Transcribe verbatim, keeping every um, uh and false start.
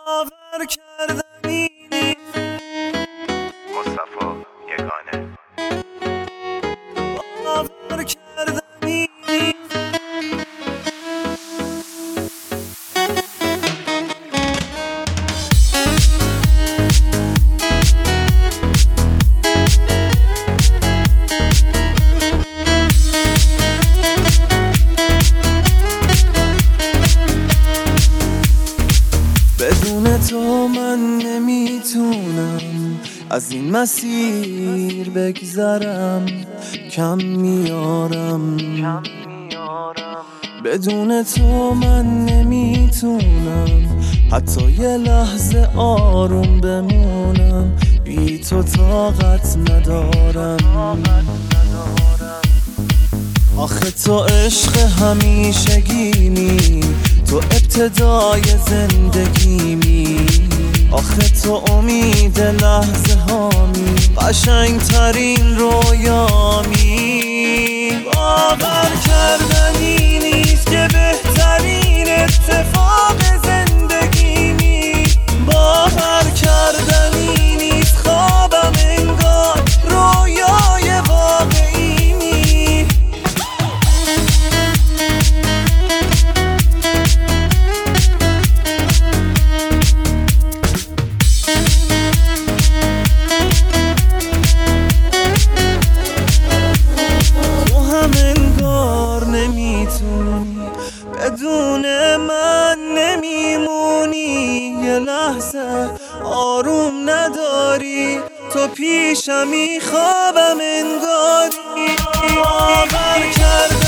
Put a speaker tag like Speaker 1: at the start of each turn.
Speaker 1: باور کردنی نیست.
Speaker 2: مصطفی یگانه.
Speaker 1: باور کردنی نیست. بدون تو من نمیتونم از این مسیر بگذرم، کم میارم. بدون تو من نمیتونم حتی یه لحظه آروم بمونم، بی تو طاقت ندارم. آخه تو عشق همیشگیمی، تو ابتدای زندگیمی. آخه تو امید لحظه هامی، قشنگ ترین رویامی. باور کردنی نیست که بهترین اتفاق زندگیمی. باور کردنی نیست خوابم انگار رویای واقعیمی. بدون من نمیمونی، یه لحظه آروم نداری، تو پیشمی خوابم انگاری. باور کردنی